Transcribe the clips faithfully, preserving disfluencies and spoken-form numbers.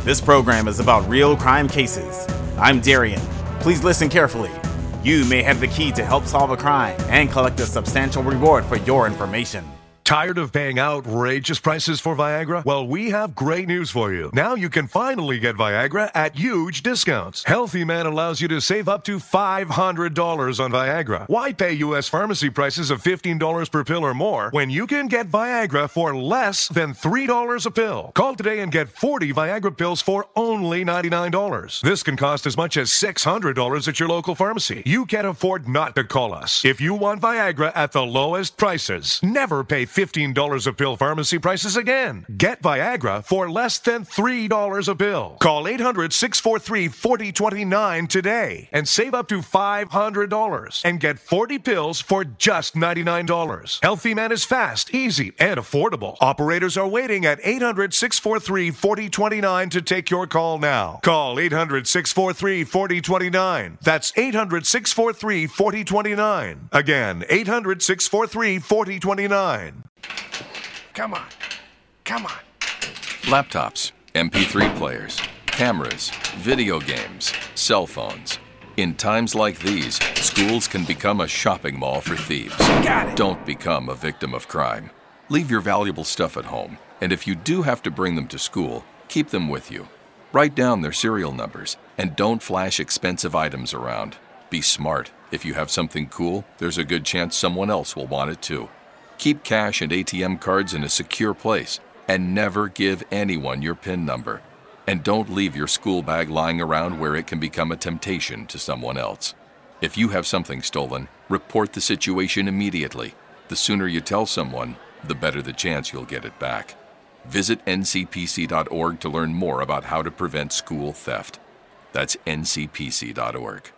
This program is about real crime cases. I'm Darian. Please listen carefully. You may have the key to help solve a crime and collect a substantial reward for your information. Tired of paying outrageous prices for Viagra? Well, we have great news for you. Now you can finally get Viagra at huge discounts. Healthy Man allows you to save up to five hundred dollars on Viagra. Why pay U S pharmacy prices of fifteen dollars per pill or more when you can get Viagra for less than three dollars a pill? Call today and get forty Viagra pills for only ninety-nine dollars. This can cost as much as six hundred dollars at your local pharmacy. You can't afford not to call us. If you want Viagra at the lowest prices, never pay fifteen dollars a pill pharmacy prices again. Get Viagra for less than three dollars a pill. Call eight hundred, six four three, four zero two nine today and save up to five hundred dollars and get forty pills for just ninety-nine dollars. Healthy Man is fast, easy, and affordable. Operators are waiting at eight hundred, six four three, four zero two nine to take your call now. Call eight hundred, six four three, four zero two nine. That's eight hundred, six four three, four zero two nine. Again, eight hundred, six four three, four zero two nine. Come on. Come on. Laptops, M P three players, cameras, video games, cell phones. In times like these, schools can become a shopping mall for thieves. Got it. Don't become a victim of crime. Leave your valuable stuff at home, and if you do have to bring them to school, keep them with you. Write down their serial numbers, and don't flash expensive items around. Be smart. If you have something cool, there's a good chance someone else will want it too. Keep cash and A T M cards in a secure place, and never give anyone your PIN number. And don't leave your school bag lying around where it can become a temptation to someone else. If you have something stolen, report the situation immediately. The sooner you tell someone, the better the chance you'll get it back. Visit N C P C dot org to learn more about how to prevent school theft. That's N C P C dot org.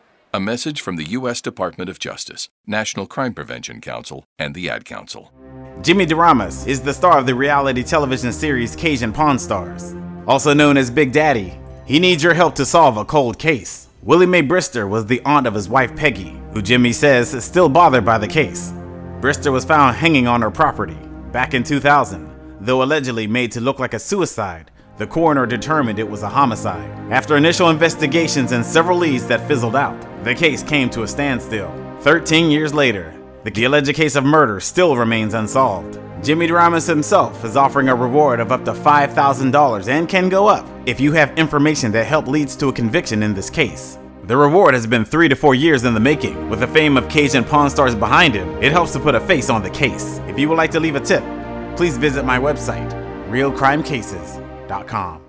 A message from the U S Department of Justice, National Crime Prevention Council, and the Ad Council. Jimmy DeRamas is the star of the reality television series Cajun Pawn Stars. Also known as Big Daddy, he needs your help to solve a cold case. Willie Mae Brister was the aunt of his wife Peggy, who Jimmy says is still bothered by the case. Brister was found hanging on her property back in two thousand, though allegedly made to look like a suicide. The coroner determined it was a homicide. After initial investigations and several leads that fizzled out, the case came to a standstill. Thirteen years later, the alleged case of murder still remains unsolved. Jimmy DeRamas himself is offering a reward of up to five thousand dollars and can go up if you have information that help leads to a conviction in this case. The reward has been three to four years in the making. With the fame of Cajun Pawn Stars behind him, it helps to put a face on the case. If you would like to leave a tip, please visit my website, real crime cases dot com.